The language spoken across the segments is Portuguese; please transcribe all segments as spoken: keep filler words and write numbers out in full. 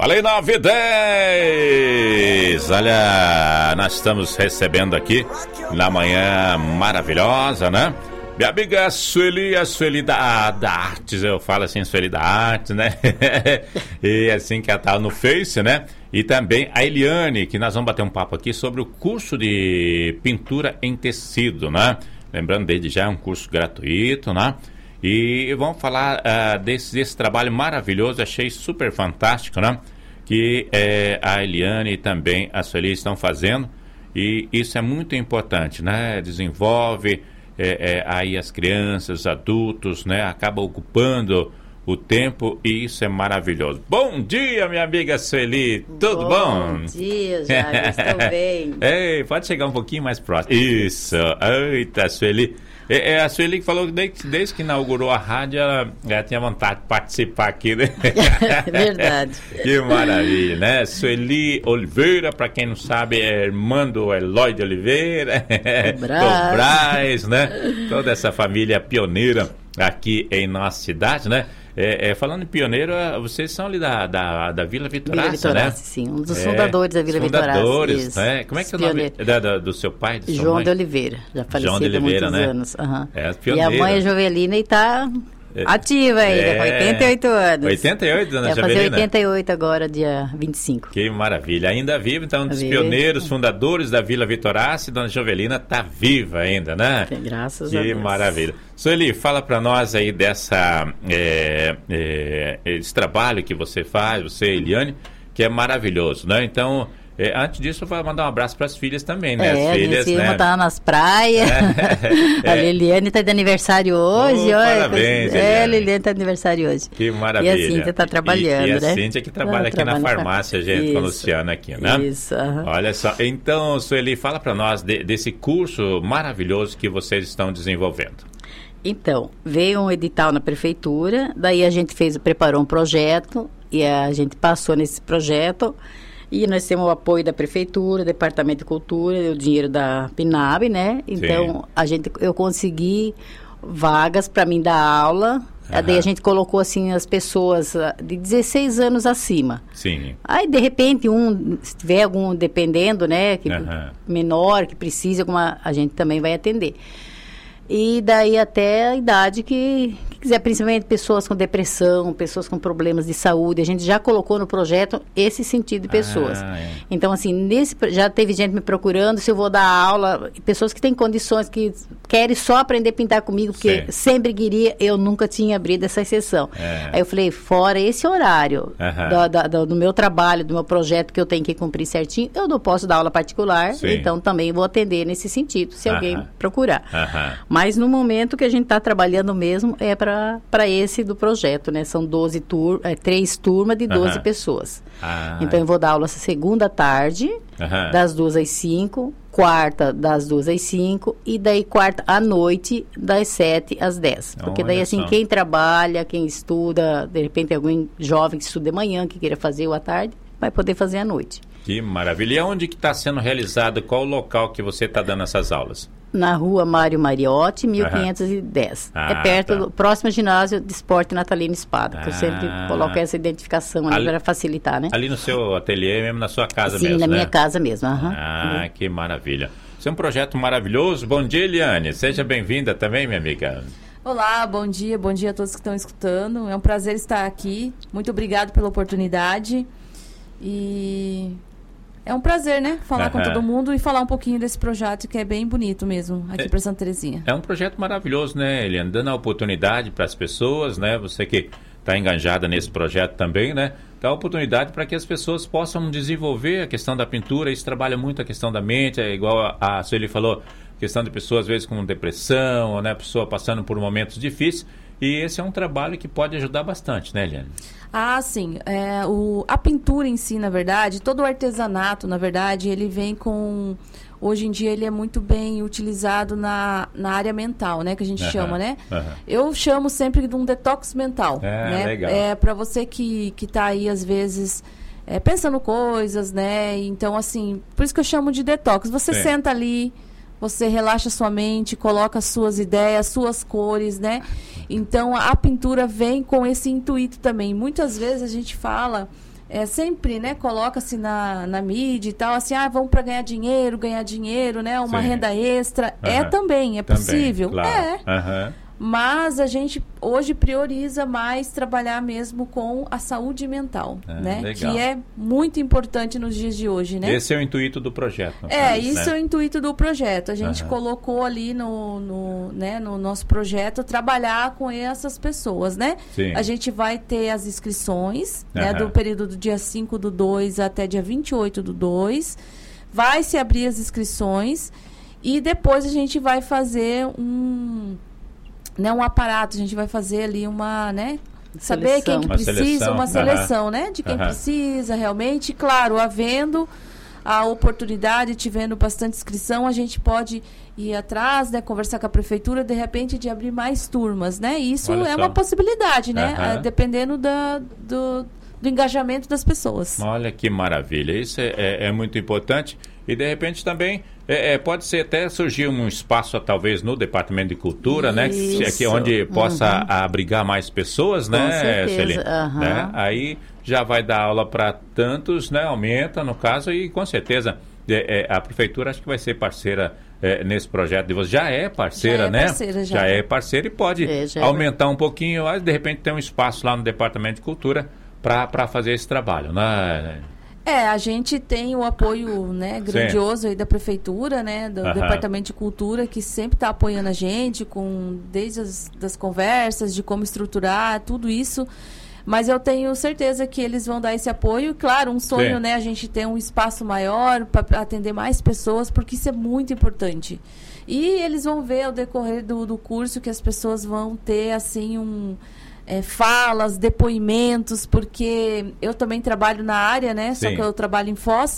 Falei nove e dez. Olha, nós estamos recebendo aqui na manhã maravilhosa, né? Minha amiga Sueli, a Sueli da, da Artes, eu falo assim, Sueli da Artes, né? E assim que ela tá no Face, né? E também a Eliane, que nós vamos bater um papo aqui sobre o curso de pintura em tecido, né? Lembrando, desde já é um curso gratuito, né? E vamos falar uh, desse, desse trabalho maravilhoso, achei super fantástico, né? Que uh, a Eliane e também a Sueli estão fazendo. E isso é muito importante, né? Desenvolve é, é, aí as crianças, os adultos, né? Acaba ocupando o tempo e isso é maravilhoso. Bom dia, minha amiga Sueli, tudo bom? Bom dia, Jair, estou bem. Ei, pode chegar um pouquinho mais próximo. Isso, eita, Sueli. É, é a Sueli que falou que desde, desde que inaugurou a rádio, ela, ela tinha vontade de participar aqui, né? Verdade. Que maravilha, né? Sueli Oliveira, para quem não sabe, é irmã do Eloy de Oliveira, do Braz, né? Toda essa família pioneira aqui em nossa cidade, né? É, é, falando em pioneiro, vocês são ali da, da, da Vila Vitoraça, Vila Vitoraça, né? sim, um dos é, fundadores da Vila Vitoraça. Fundadores, né? Como é que é o nome da, da, do seu pai? Do João mãe? de Oliveira, já faleceu há muitos né? anos. Uhum. É, e a mãe é Jovelina e está ativa ainda, é, com oitenta e oito anos. oitenta e oito, dona Vai Jovelina? fazer oitenta e oito agora, dia vinte e cinco. Que maravilha. Ainda viva, então, um dos viva. pioneiros, fundadores da Vila Vitoraça, dona Jovelina está viva ainda, né? Graças que a Deus. Que maravilha. Sueli, fala para nós aí dessa, é, é, esse trabalho que você faz, você e Eliane, que é maravilhoso, né? Então, é, antes disso, eu vou mandar um abraço para as filhas também, né? É, as filhas, minha né? filha tá nas praias. É, a Liliane está de aniversário hoje. Oh, olha, parabéns, é, a Liliane está de aniversário hoje. Que maravilha. E a Cíntia está trabalhando, e, e a né? a Cíntia que trabalha aqui na farmácia, gente, isso, com a Luciana aqui, né? Isso. Uhum. Olha só. Então, Sueli, fala para nós de, desse curso maravilhoso que vocês estão desenvolvendo. Então, veio um edital na prefeitura, daí a gente fez, preparou um projeto e a gente passou nesse projeto e nós temos o apoio da prefeitura, Departamento de Cultura, o dinheiro da PNAB, né? Então, a gente, eu consegui vagas para mim dar aula. Uhum. Daí a gente colocou assim as pessoas de dezesseis anos acima. Sim. Aí de repente um, se tiver algum dependendo, né, que uhum. menor, que precisa alguma, a gente também vai atender. E daí até a idade que, que quiser, principalmente pessoas com depressão, pessoas com problemas de saúde, a gente já colocou no projeto esse sentido de pessoas. Ah, é. Então, assim, nesse, já teve gente me procurando se eu vou dar aula, pessoas que têm condições, que querem só aprender a pintar comigo, porque Sim. sempre queria, eu nunca tinha abrido essa exceção. É. Aí eu falei, fora esse horário uh-huh. da, da, do, do meu trabalho, do meu projeto que eu tenho que cumprir certinho, eu não posso dar aula particular, Sim. então também vou atender nesse sentido, se uh-huh. alguém procurar. Uh-huh. Mas no momento que a gente está trabalhando mesmo é para esse do projeto, né? São doze tur é, três turmas de doze uhum. pessoas. Ah, então eu vou dar aula segunda tarde, uhum. das duas às cinco, quarta das duas às cinco e daí quarta à noite das sete às dez. Porque daí assim, quem trabalha, quem estuda, de repente algum jovem que estuda de manhã, que queira fazer ou à tarde, vai poder fazer à noite. Que maravilha. E onde que está sendo realizado? Qual o local que você está dando essas aulas? Na rua Mário Mariotti, mil quinhentos e dez. Ah, é perto tá. do próximo ginásio de esporte Natalino Espada, que ah. eu sempre coloco essa identificação ali, ali para facilitar, né? Ali no seu ateliê, mesmo na sua casa Sim, mesmo, na né? minha casa mesmo. Uhum. Ah, uhum. que maravilha. Isso é um projeto maravilhoso. Bom dia, Eliane. Seja bem-vinda também, minha amiga. Olá, bom dia. Bom dia a todos que estão escutando. É um prazer estar aqui. Muito obrigado pela oportunidade. E... é um prazer, né? Falar uhum. com todo mundo e falar um pouquinho desse projeto que é bem bonito mesmo, aqui é, para Santa Terezinha. É um projeto maravilhoso, né, Eliane? Dando a oportunidade para as pessoas, né? Você que está enganjada nesse projeto também, né? Dá a oportunidade para que as pessoas possam desenvolver a questão da pintura. Isso trabalha muito a questão da mente, é igual a, a Sueli falou, questão de pessoas às vezes com depressão, né? Pessoa passando por momentos difíceis. E esse é um trabalho que pode ajudar bastante, né, Eliane? Ah, sim. É, o, a pintura em si, na verdade, todo o artesanato, na verdade, ele vem com... Hoje em dia ele é muito bem utilizado na, na área mental, né? Que a gente uhum, chama, né? Uhum. Eu chamo sempre de um detox mental. É, né? Legal. É, para você que, que tá aí, às vezes, é, pensando coisas, né? Então, assim, por isso que eu chamo de detox. Você Sim. senta ali... Você relaxa sua mente, coloca suas ideias, suas cores, né? Então, a pintura vem com esse intuito também. Muitas vezes a gente fala é, sempre, né, coloca-se na, na mídia e tal, assim, ah, vamos para ganhar dinheiro, ganhar dinheiro, né, uma Sim. renda extra. Uhum. É também, é também, possível. Claro. É. Uhum. Mas a gente hoje prioriza mais trabalhar mesmo com a saúde mental, ah, né? Legal. Que é muito importante nos dias de hoje, né? Esse é o intuito do projeto. É, caso, isso né? é o intuito do projeto. A gente uhum. colocou ali no, no, né, no nosso projeto trabalhar com essas pessoas, né? Sim. A gente vai ter as inscrições, uhum. né, do período do dia cinco do dois até dia vinte e oito do dois. Vai se abrir as inscrições e depois a gente vai fazer um... Né, um aparato, a gente vai fazer ali uma, né, saber quem que precisa, uma seleção, uma seleção uhum. né, de quem uhum. precisa realmente, claro, havendo a oportunidade, tivendo bastante inscrição, a gente pode ir atrás, né, conversar com a prefeitura, de repente, de abrir mais turmas, né, isso Olha é só. uma possibilidade, né, uhum. dependendo da, do, do engajamento das pessoas. Olha que maravilha, isso é, é, é muito importante. E, de repente, também é, é, pode ser até surgir um espaço, talvez, no Departamento de Cultura, Isso. né? Que, que onde possa uhum. abrigar mais pessoas, Com né, certeza. Celi? Uhum. Né? Aí já vai dar aula para tantos, né? Aumenta, no caso, e com certeza é, é, a Prefeitura acho que vai ser parceira é, nesse projeto de vocês. Já é parceira, já é né? Parceira, já. já é parceira e pode é, aumentar é. um pouquinho, mas, de repente, tem um espaço lá no Departamento de Cultura para fazer esse trabalho, né? É, a gente tem o apoio, né, grandioso aí da Prefeitura, né, do uhum. Departamento de Cultura, que sempre está apoiando a gente, com, desde as das conversas, de como estruturar, tudo isso. Mas eu tenho certeza que eles vão dar esse apoio. Claro, um sonho, Sim. né, a gente ter um espaço maior para atender mais pessoas, porque isso é muito importante. E eles vão ver ao decorrer do, do curso que as pessoas vão ter, assim, um... É, falas, depoimentos, porque eu também trabalho na área, né? Sim. Só que eu trabalho em Foz,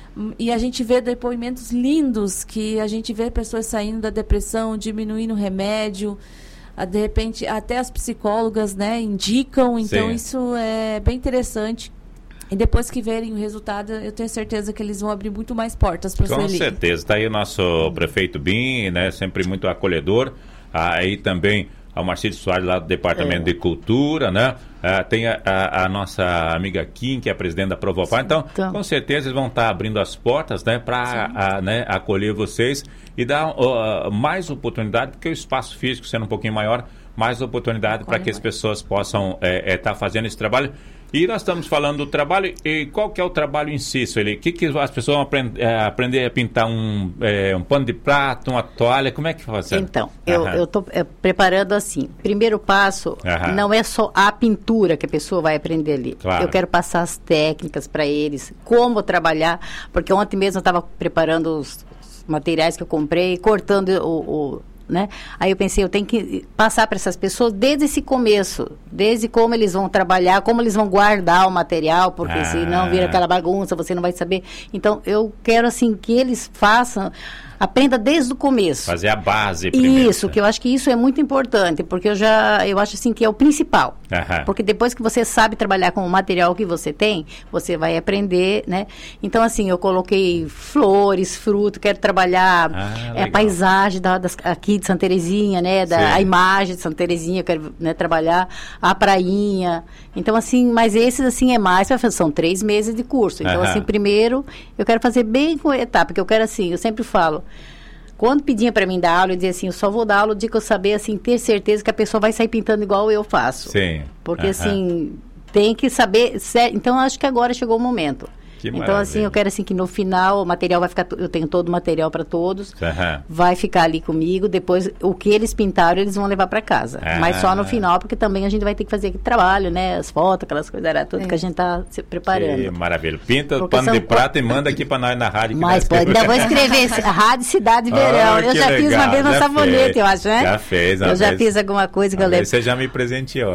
e a gente vê depoimentos lindos, que a gente vê pessoas saindo da depressão, diminuindo o remédio, a, de repente até as psicólogas, né, indicam, então Sim. isso é bem interessante. E depois que verem o resultado, eu tenho certeza que eles vão abrir muito mais portas para a Sueli. Com certeza, está aí o nosso prefeito Bim, né, sempre muito acolhedor, aí também ao Marcílio Soares, lá do Departamento é. de Cultura, né? Ah, tem a, a, a nossa amiga Kim, que é a presidente da Provopar. Então, então, com certeza, eles vão estar abrindo as portas, né? Para né, acolher vocês e dar uh, mais oportunidade, porque o espaço físico sendo um pouquinho maior, mais oportunidade para que as pessoas possam estar é, é, tá fazendo esse trabalho. E nós estamos falando do trabalho, e qual que é o trabalho em si, Sueli? O que, que as pessoas vão aprend, é, aprender a pintar um, é, um pano de prato, uma toalha, como é que faz? Então, eu estou é, preparando assim, primeiro passo, Aham. não é só a pintura que a pessoa vai aprender ali. Claro. Eu quero passar as técnicas para eles, como trabalhar, porque ontem mesmo eu estava preparando os, os materiais que eu comprei, cortando o... o né? Aí eu pensei, eu tenho que passar para essas pessoas desde esse começo, desde como eles vão trabalhar, como eles vão guardar o material, porque ah. se não vira aquela bagunça, você não vai saber. Então, eu quero assim que eles façam, aprenda desde o começo. Fazer a base primeiro. Isso, que eu acho que isso é muito importante, porque eu já, eu acho assim que é o principal. Aham. Porque depois que você sabe trabalhar com o material que você tem, você vai aprender, né? Então, assim, eu coloquei flores, fruto, quero trabalhar ah, é, a paisagem da, das, aqui de Santa Terezinha, né? Da, a imagem de Santa Terezinha, quero, né, trabalhar a prainha. Então, assim, mas esses, assim, é mais, são três meses de curso. Então, Aham. assim, primeiro, eu quero fazer bem com etapa, porque eu quero, assim, eu sempre falo, quando pediam para mim dar aula, eu dizia assim, eu só vou dar aula o dia que eu saber, assim, ter certeza que a pessoa vai sair pintando igual eu faço. Sim. Porque, uh-huh. assim, tem que saber... Sé... Então, acho que agora chegou o momento. Que então, maravilha. Assim, eu quero assim que no final o material vai ficar... Eu tenho todo o material para todos. Uhum. Vai ficar ali comigo. Depois, o que eles pintaram, eles vão levar para casa. Uhum. Mas só no final, porque também a gente vai ter que fazer aquele trabalho, né? As fotos, aquelas coisas, era tudo é. que a gente tá se preparando. Que maravilha. Pinta o pano de prata e manda aqui para nós na rádio. Que Mas pode, ainda vou escrever Rádio Cidade Verão. Oh, eu já legal. fiz uma vez no sabonete, eu acho, né? Já fez. Eu já vez. fiz alguma coisa que eu lembro. Você já me presenteou.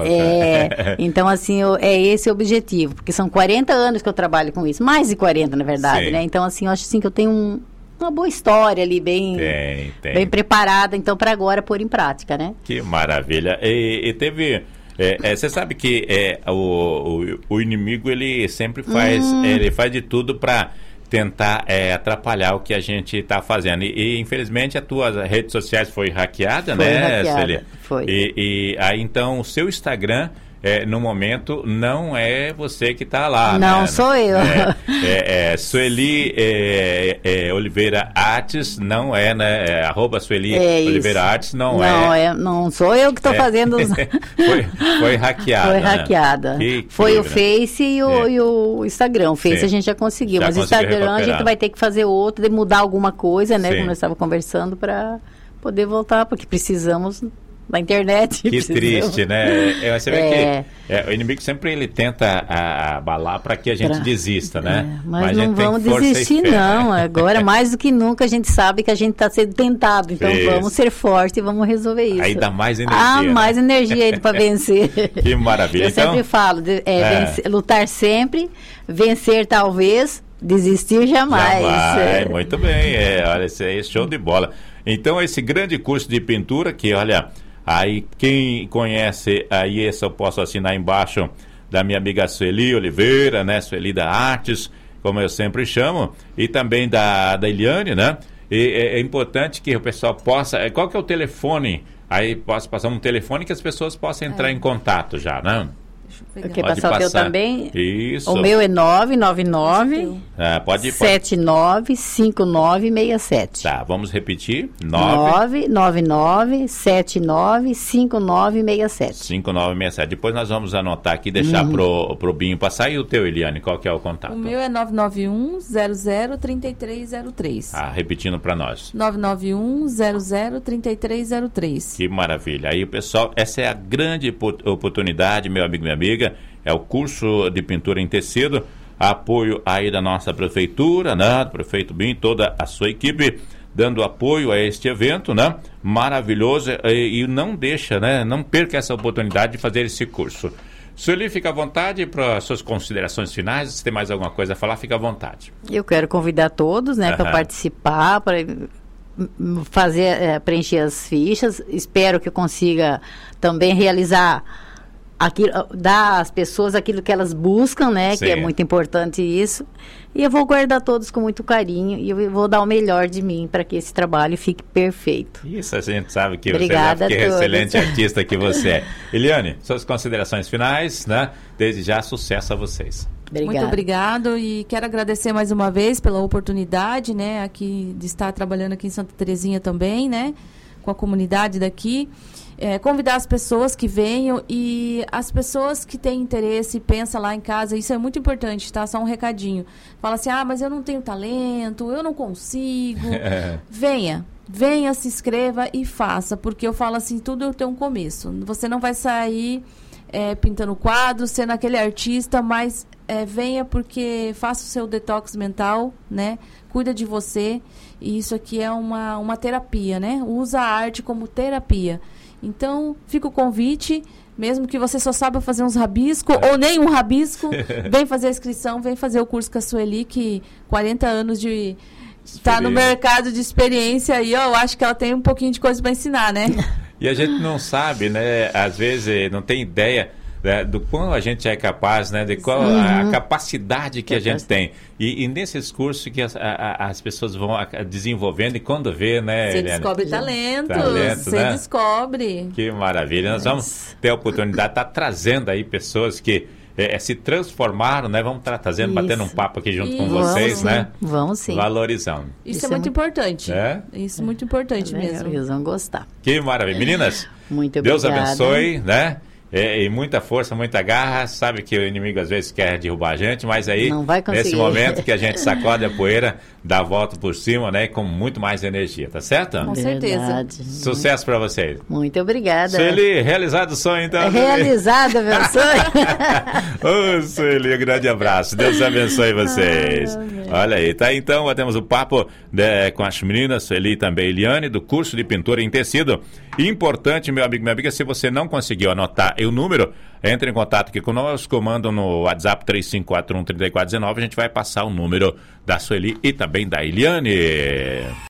É, então, assim, eu, é esse o objetivo. Porque são quarenta anos que eu trabalho com isso. Mais de quarenta, na verdade. Verdade, né? Então, assim, eu acho assim que eu tenho um, uma boa história ali, bem, tem, tem. bem preparada, então, para agora pôr em prática, né? Que maravilha. E, e teve... Você é, é, sabe que é, o, o, o inimigo, ele sempre faz, hum. ele faz de tudo para tentar é, atrapalhar o que a gente está fazendo. E, e, infelizmente, as tuas redes sociais foi hackeada, foi né, hackeada, Célia? Foi. E, e aí, então, o seu Instagram... é, no momento não é você que está lá. Não, né? sou eu. É, é, é, Sueli é, é, Oliveira Artes, não é, né? É, arroba Sueli é Oliveira Artes, não, não é. é. Não sou eu que estou é. fazendo os... foi, foi hackeada. Foi né? hackeada. Que foi o né? Face e o, é. e o Instagram. O Face Sim. a gente já conseguiu, Já mas o conseguiu Instagram recuperar. a gente vai ter que fazer outro, de mudar alguma coisa, né? Sim. Como nós estávamos conversando, para poder voltar, porque precisamos da internet. Que precisamos. triste, né? É, você vê É. que é, o inimigo sempre ele tenta a, abalar para que a gente Pra- desista, né? É, mas, a não gente tem vamos força e desistir, fé, não. né? Agora, mais do que nunca, a gente sabe que a gente está sendo tentado. Então, Isso. vamos ser fortes e vamos resolver isso. Aí dá mais energia. Ah, né? mais energia aí para vencer. Que maravilha. Eu Então, sempre falo, de- é, É. vencer- lutar sempre, vencer talvez, desistir jamais. Jamais, É. muito bem. É, olha, esse aí é show de bola. Então, esse grande curso de pintura que, olha, aí quem conhece, aí esse eu posso assinar embaixo da minha amiga Sueli Oliveira, né? Sueli da Artes, como eu sempre chamo, e também da, da Eliane, né? E é, é importante que o pessoal possa... é, Qual que é o telefone? Aí posso passar um telefone que as pessoas possam entrar É. em contato já, né? Deixa eu pegar. Quer Pode passar o teu passar. também? Isso. O meu é nove nove nove, É, pode, pode. sete nove cinco nove seis sete. Tá, vamos repetir. nove nove nove nove, sete nove cinco nove seis sete. cinco nove seis sete. Depois nós vamos anotar aqui e deixar pro, pro Binho passar. E o teu, Eliane, qual que é o contato? O meu é nove nove um, zero zero, três três zero três. Ah, repetindo para nós. nove nove um, zero zero, três três zero três. Que maravilha. Aí, pessoal, essa é a grande po- oportunidade, meu amigo, minha amiga. É o curso de pintura em tecido. Apoio aí da nossa prefeitura, né? Do prefeito Binho, toda a sua equipe, dando apoio a este evento, né? Maravilhoso. E, e não deixa, né? Não perca essa oportunidade de fazer esse curso. Sueli, fica à vontade para suas considerações finais. Se tem mais alguma coisa a falar, fica à vontade. Eu quero convidar todos, né, para Aham. participar, para fazer, é, preencher as fichas. Espero que eu consiga também realizar aquilo, dar às pessoas aquilo que elas buscam, né, Sim. que é muito importante isso. E eu vou guardar todos com muito carinho e eu vou dar o melhor de mim para que esse trabalho fique perfeito. Isso, a gente sabe que Obrigada você é a todos. excelente artista que você é. Eliane, suas considerações finais, né? Desde já, sucesso a vocês. Obrigada. Muito obrigado e quero agradecer mais uma vez pela oportunidade, né, aqui de estar trabalhando aqui em Santa Terezinha também, né, com a comunidade daqui. É, convidar as pessoas que venham e as pessoas que têm interesse, pensa lá em casa, isso é muito importante, tá? Só um recadinho. Fala assim, ah, mas eu não tenho talento, eu não consigo. Venha, venha, se inscreva e faça, porque eu falo assim, tudo tem um começo. Você não vai sair é, pintando quadros, sendo aquele artista, mas é, venha porque faça o seu detox mental, né? Cuida de você. E isso aqui é uma, uma terapia, né? Usa a arte como terapia. Então, fica o convite, mesmo que você só saiba fazer uns rabiscos, ou nem um rabisco, vem fazer a inscrição, vem fazer o curso com a Sueli, que quarenta anos de... Está no mercado de experiência e eu acho que ela tem um pouquinho de coisa para ensinar, né? E a gente não sabe, né? Às vezes não tem ideia, né, do quão a gente é capaz, né? De qual Uhum. a capacidade que a gente tem. E, e nesses cursos que as, a, a, as pessoas vão a, desenvolvendo e quando vê, né, Você Eliane? descobre talentos, Talento, você né? descobre. Que maravilha. Nós vamos ter a oportunidade de estar trazendo aí pessoas que é, se transformaram, né? Vamos estar trazendo, Isso. batendo um papo aqui junto com Isso. vocês, Vamos, né? sim. Vamos sim. Valorizando. Isso, Isso é é muito muito- importante. É? Isso é muito importante É, mesmo. eles vão gostar. Que maravilha. Meninas, Muito Deus obrigada. abençoe, né? É, e muita força, muita garra. Sabe que o inimigo às vezes quer derrubar a gente, mas aí, Não vai conseguir. nesse momento que a gente sacode a poeira, dá a volta por cima, né? Com muito mais energia, tá certo? Com certeza. Verdade. Sucesso pra vocês. Muito obrigada. Sueli, realizado o sonho, então. É realizada, meu sonho. Ô, Sueli, um grande abraço. Deus abençoe vocês. Olha aí, tá? Então, temos o papo né, com as meninas, Sueli e também Eliane, do curso de pintura em tecido. Importante, meu amigo, minha amiga, se você não conseguiu anotar o número, entre em contato aqui conosco, manda no WhatsApp três cinco quatro um, três quatro um nove, a gente vai passar o número da Sueli e também da Eliane.